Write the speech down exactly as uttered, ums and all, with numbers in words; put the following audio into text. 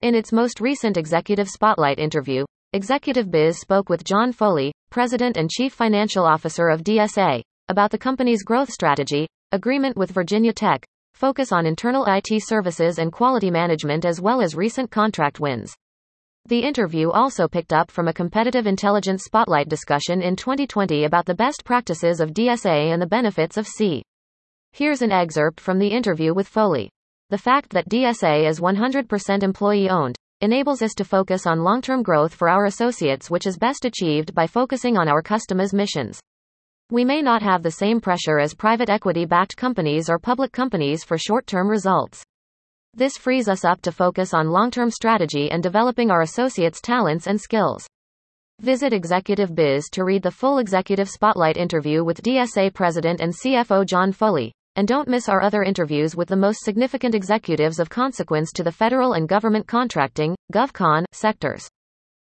In its most recent Executive Spotlight interview, Executive Biz spoke with John Foley, President and Chief Financial Officer of D S A, about the company's growth strategy, agreement with Virginia Tech, focus on internal I T services and quality management, as well as recent contract wins. The interview also picked up from a competitive intelligence spotlight discussion in twenty twenty about the best practices of D S A and the benefits of C. Here's an excerpt from the interview with Foley. The fact that D S A is one hundred percent employee-owned enables us to focus on long-term growth for our associates, which is best achieved by focusing on our customers' missions. We may not have the same pressure as private equity-backed companies or public companies for short-term results. This frees us up to focus on long-term strategy and developing our associates' talents and skills. Visit Executive Biz to read the full Executive Spotlight interview with D S A President and C F O John Foley, and don't miss our other interviews with the most significant executives of consequence to the federal and government contracting, GovCon, sectors.